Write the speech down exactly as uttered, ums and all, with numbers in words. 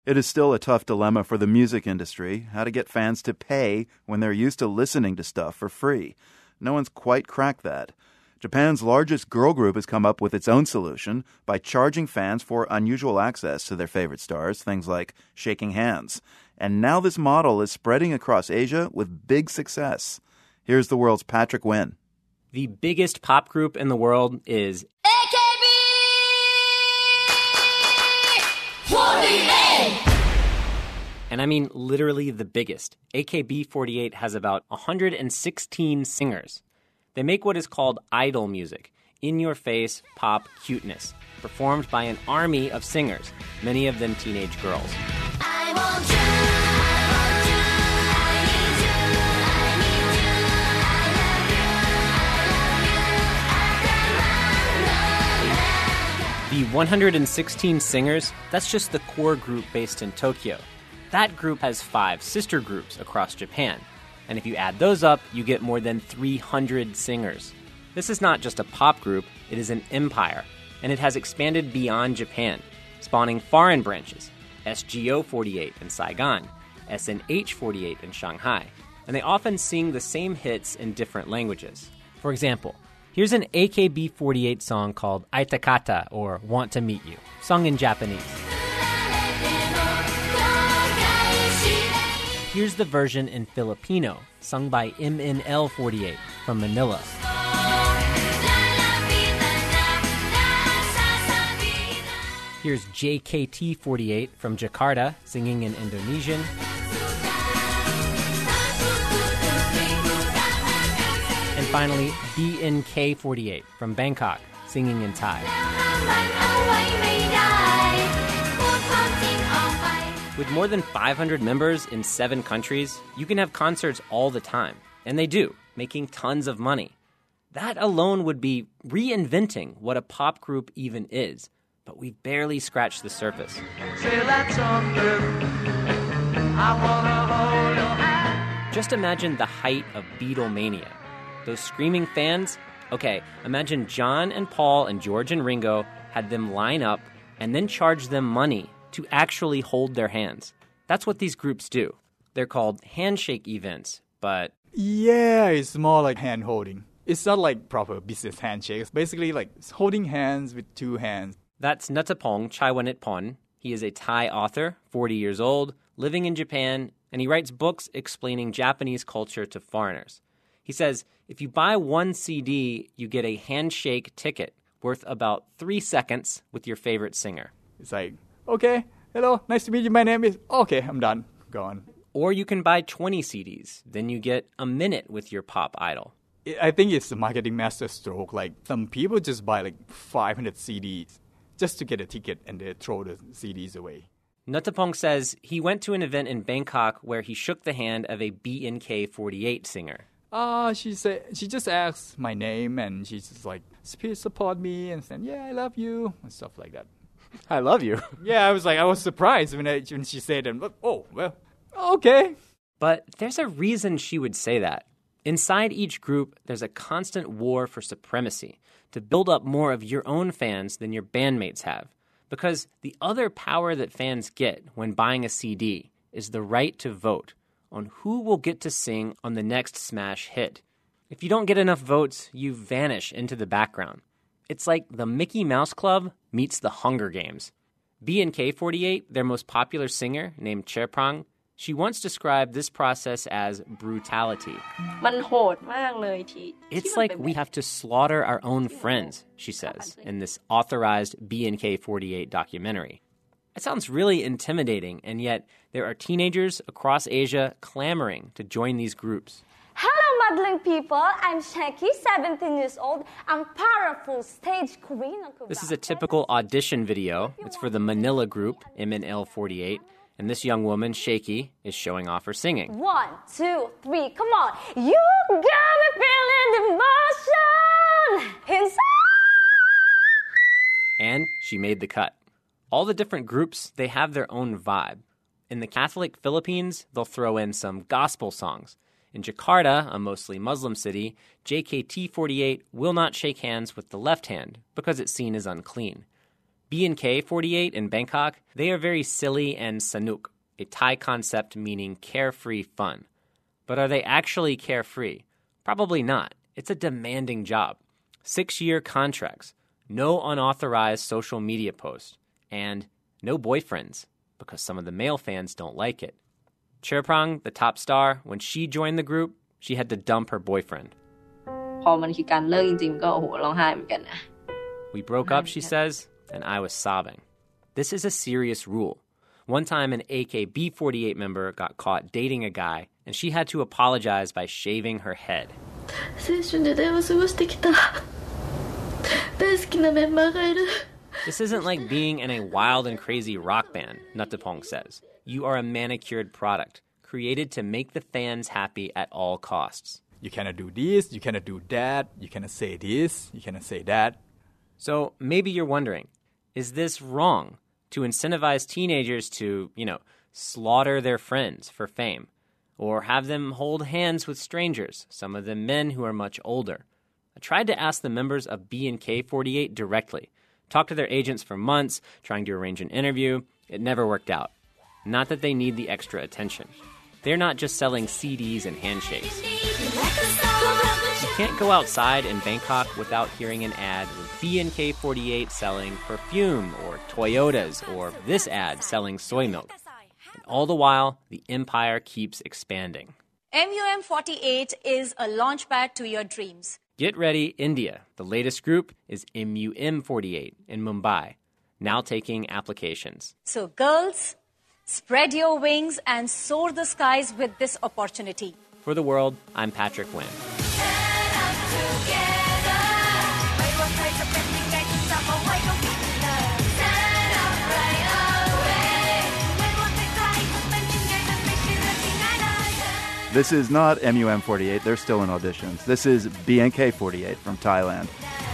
It is still a tough dilemma for the music industry, how to get fans to pay when they're used to listening to stuff for free. No one's quite cracked that. Japan's largest girl group has come up with its own solution by charging fans for unusual access to their favorite stars, things like shaking hands. And now this model is spreading across Asia with big success. Here's the world's Patrick Wynn. The biggest pop group in the world is A K B forty-eight! And I mean literally the biggest. A K B forty-eight has about one hundred sixteen singers. They make what is called idol music, in-your-face pop cuteness, performed by an army of singers, many of them teenage girls. I want you, I want you, I need you, I need you, I love you, I love you, I love you. The one hundred sixteen singers, that's just the core group based in Tokyo. That group has five sister groups across Japan. And if you add those up, you get more than three hundred singers. This is not just a pop group, it is an empire. And it has expanded beyond Japan, spawning foreign branches, S G O forty-eight in Saigon, S N H forty-eight in Shanghai. And they often sing the same hits in different languages. For example, here's an A K B forty-eight song called Aitakata, or Want to Meet You, sung in Japanese. Here's the version in Filipino, sung by M N L forty-eight from Manila. Here's J K T forty-eight from Jakarta, singing in Indonesian. And finally, B N K forty-eight from Bangkok, singing in Thai. With more than five hundred members in seven countries, you can have concerts all the time. And they do, making tons of money. That alone would be reinventing what a pop group even is. But we've barely scratched the surface. Just imagine the height of Beatlemania. Those screaming fans? Okay, imagine John and Paul and George and Ringo had them line up and then charge them money to actually hold their hands. That's what these groups do. They're called handshake events, but... Yeah, it's more like hand holding. It's not like proper business handshakes. Basically like holding hands with two hands. That's Nuttapong Chaiwanitpon. He is a Thai author, forty years old, living in Japan, and he writes books explaining Japanese culture to foreigners. He says, if you buy one C D, you get a handshake ticket worth about three seconds with your favorite singer. It's like... Okay, hello, nice to meet you. My name is... Okay, I'm done. Gone. Or you can buy twenty C Ds. Then you get a minute with your pop idol. I think it's the marketing master stroke. Like, some people just buy like five hundred C Ds just to get a ticket and they throw the C Ds away. Nuttapong says he went to an event in Bangkok where he shook the hand of a B N K forty-eight singer. Uh, she said she just asked my name and she's just like, please support me and said, yeah, I love you and stuff like that. I love you. Yeah, I was like, I was surprised when, I, when she said it. Oh, well, okay. But there's a reason she would say that. Inside each group, there's a constant war for supremacy to build up more of your own fans than your bandmates have. Because the other power that fans get when buying a C D is the right to vote on who will get to sing on the next smash hit. If you don't get enough votes, you vanish into the background. It's like the Mickey Mouse Club meets the Hunger Games. B N K forty-eight, their most popular singer, named Cherprang, she once described this process as brutality. It's like we have to slaughter our own friends, she says, in this authorized B N K forty-eight documentary. It sounds really intimidating, and yet there are teenagers across Asia clamoring to join these groups. Hello, modeling people. I'm Shaki, seventeen years old. I'm powerful stage queen. This is a typical audition video. It's for the Manila group, M N L forty-eight. And this young woman, Shaky, is showing off her singing. One, two, three, come on. You got me feeling emotion inside. And she made the cut. All the different groups, they have their own vibe. In the Catholic Philippines, they'll throw in some gospel songs. In Jakarta, a mostly Muslim city, J K T forty-eight will not shake hands with the left hand because it's seen as unclean. B N K forty-eight in Bangkok, they are very silly and sanuk, a Thai concept meaning carefree fun. But are they actually carefree? Probably not. It's a demanding job. Six-year contracts, no unauthorized social media posts, and no boyfriends, because some of the male fans don't like it. Cherprang, the top star, when she joined the group, she had to dump her boyfriend. พอมันคือการเลิกจริงๆก็โอ้โหร้องไห้เหมือนกันนะ We broke up, she says, and I was sobbing. This is a serious rule. One time, an A K B forty-eight member got caught dating a guy, and she had to apologize by shaving her head. 青春時代を過ごしてきた大好きなメンバーがいる This isn't like being in a wild and crazy rock band, Nuttapong says. You are a manicured product, created to make the fans happy at all costs. You cannot do this, you cannot do that, you cannot say this, you cannot say that. So maybe you're wondering, is this wrong to incentivize teenagers to, you know, slaughter their friends for fame? Or have them hold hands with strangers, some of them men who are much older? I tried to ask the members of B N K forty-eight directly. Talked to their agents for months, trying to arrange an interview. It never worked out. Not that they need the extra attention. They're not just selling C Ds and handshakes. You can't go outside in Bangkok without hearing an ad with B N K forty-eight selling perfume or Toyotas or this ad selling soy milk. And all the while, the empire keeps expanding. M U M forty-eight is a launchpad to your dreams. Get ready, India. The latest group is M U M forty-eight in Mumbai, now taking applications. So girls, spread your wings and soar the skies with this opportunity. For the world, I'm Patrick Wynn. This is not M U M forty-eight. They're still in auditions. This is B N K forty-eight from Thailand.